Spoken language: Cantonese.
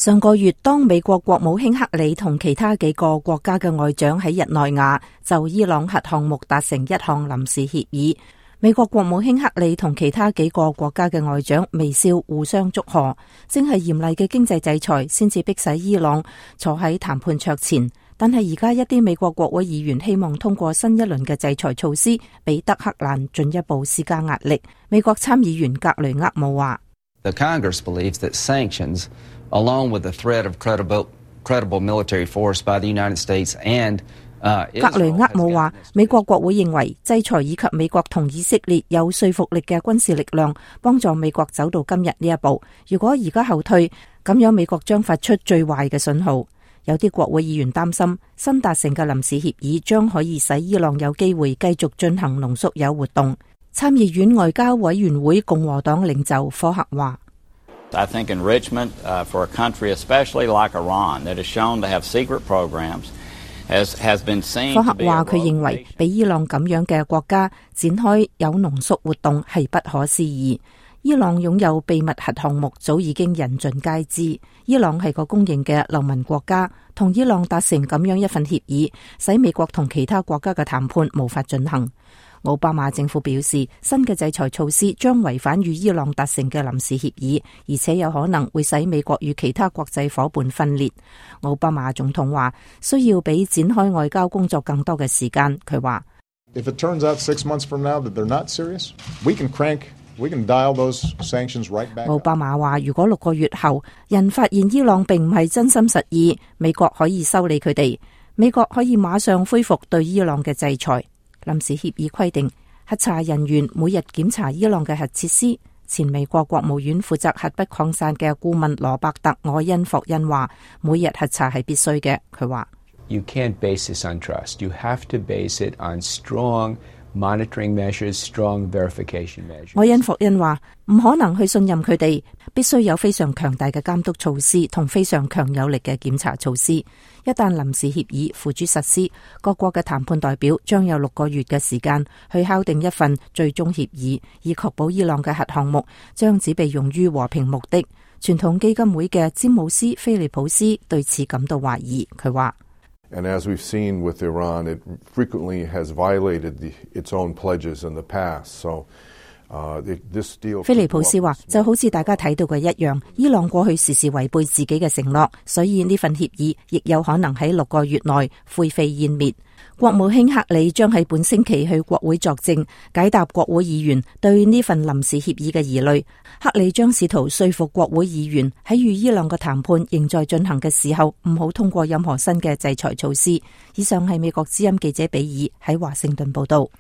上個月，當美國國務卿克里同其他幾個國家嘅外長喺日內瓦就伊朗核項目達成一項臨時協議，美國國務卿克里同其他幾個國家嘅外長微笑互相祝賀，正係嚴厲嘅經濟制裁先至迫使伊朗坐喺談判桌前。但係而家一啲美國國會議員希望通過新一輪嘅制裁措施，俾德黑蘭進一步施加壓力。美國參議員格雷厄姆話 ：The Congress believes that sanctions, along with the threat of credible military force by the United States and格雷厄姆話，美國國會認為制裁以及美國同以色列有說服力嘅軍事力量，幫助美國走到今日呢一步。如果而家後退，咁樣美國將發出最壞嘅信號。有啲國會議員擔心，新達成嘅臨時協議將可以使伊朗有機會繼續進行濃縮鈾活動。參議院外交委員會共和黨領袖科克話 ：I think enrichment for a country, especially like Iran, that is shown to have secret programs, has been seen to be。科克話佢認為，俾伊朗咁樣嘅國家展開有濃縮活動係不可思議。伊朗擁有秘密核項目，早已經人盡皆知。伊朗係個公認嘅流氓國家，同伊朗達成咁樣一份協議，使美國同其他國家嘅談判無法進行。奧巴馬政府表示，新嘅制裁措施將違反與伊朗達成嘅臨時協議，而且有可能會使美國與其他國際夥伴分裂。奧巴馬總統話，需要比展開外交工作更多嘅時間。佢話 ：If it turns out 6 months from now that they're not serious, we can dial those sanctions right back. 奧巴馬話，如果6個月後人發現伊朗並唔係真心實意，美國可以修理佢哋，美國可以馬上恢復對伊朗嘅制裁。臨時協議規定，核查人員每日檢查伊朗嘅核設施。前美國國務院負責核不擴散嘅顧問羅伯特·愛恩霍恩話，每日核查係必須嘅。佢話 ：You can't base this on trust. You have to base it on strong monitoring measures, strong verification measures。愛恩霍恩話，唔可能去信任佢哋，必須有非常強大嘅監督措施同非常強有力嘅檢查措施。一旦臨時協議付諸實施，各國嘅談判代表將有6個月嘅時間去敲定一份最終協議，以確保伊朗嘅核項目將只被用於和平目的。傳統基金會嘅詹姆斯·菲利普斯對此感到懷疑。佢話 ：And as we've seen with Iran, it frequently has violated its own pledges in the past. So, this deal. 菲利普斯話，就好似大家睇到嘅一樣，伊朗過去時時違背自己嘅承諾，所以呢份協議亦有可能喺6個月內灰飛煙滅。國務卿克里將喺本星期去國會作證，解答國會議員對呢份臨時協議嘅疑慮。克里將試圖說服國會議員喺與伊朗嘅談判仍在進行嘅時候，唔好通過任何新嘅制裁措施。以上係美國之音記者比爾喺華盛頓報道。